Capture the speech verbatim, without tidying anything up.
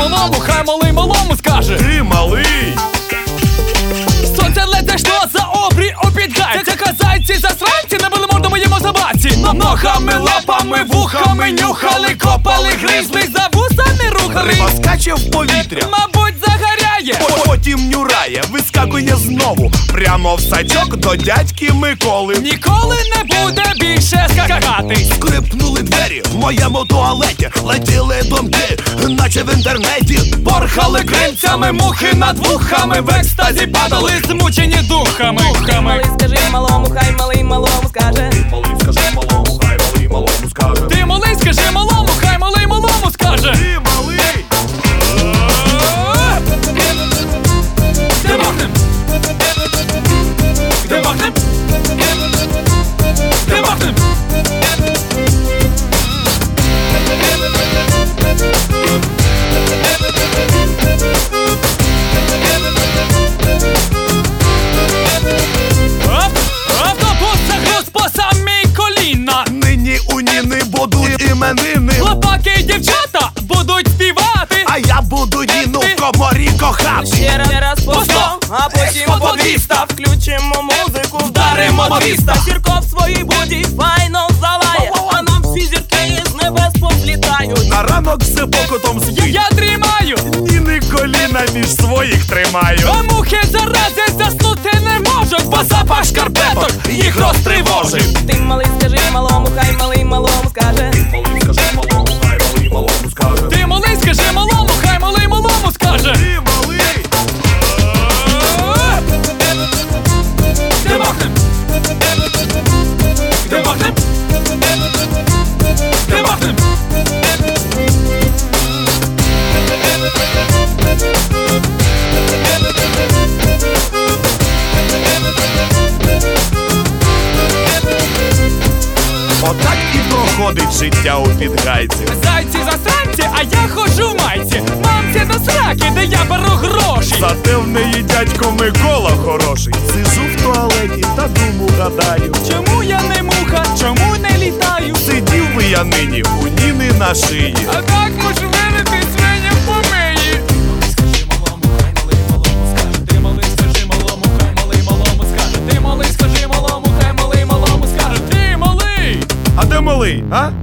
малому, хай малий малому скаже. Ти малий. Сонце лезе, що за обрій обідгай. Це казайці засранці, не були морду моєму собаці. Ногами, лапами, вухами нюхали, копали, гризли, за вусами рухали. Риба скаче в повітря, мабуть, загоряє. потім нюрає, вискакує знову прямо в сачок до дядьки Миколи. Ніколи не буде більше скакати. Скрипнули двері в моєму туалеті, летіли думки, наче в інтернеті. Порхали крильцями мухи над вухами, в екстазі падали змучені духами. Ти малий, скажи малому, хай малий малому скаже. Малий, скажи малому, хай малий малому скаже. Ти малий, скажи малому, хай малий малому скаже. Ти малий. Де махнем? Де махнем? Де махнем? Автобус загруз по самі коліна. Нині у Ніни будуть іменини, Хлопаки і дівчата будуть співати, а я буду Ніну в коморі кохати. Ще раз, ще раз по сто, а потім по двіста. Включимо музику, вдаримо двіста. Сірко в своїй буді файно залає, а нам всі зірки з небес послітають. На ранок з покотом спить, я дрімаю, Ніни коліна між своїх тримаю. а мухи зарази заснути не можуть, бо запах шкарпеток їх розтривожив. Ти малий, скажи малому, хай малий малому скаже. Малий, скажи малому, хай малий малому скаже. Ти малий, скажи малому, хай малий малому скаже. Ти малий. Де махнем? Де махнем? Де махнем? Отак і проходить життя у підгайці. Зайці засранці, а я ходжу в майці. Мамці до сраки, де я беру гроші. Зате в неї дядько Микола хороший. Сижу в туалеті та думу гадаю. Чому я не муха, чому не літаю? Сидів би я нині у Ніни на шиї. А так можу вирити свиня в помиї. Скажи малому, хай малий малому скаже. Ти малий, скажи малому, хай малий малому скаже. Ти малий, скажи малому, хай малий малому скаже. Ти малий! А де малий, а?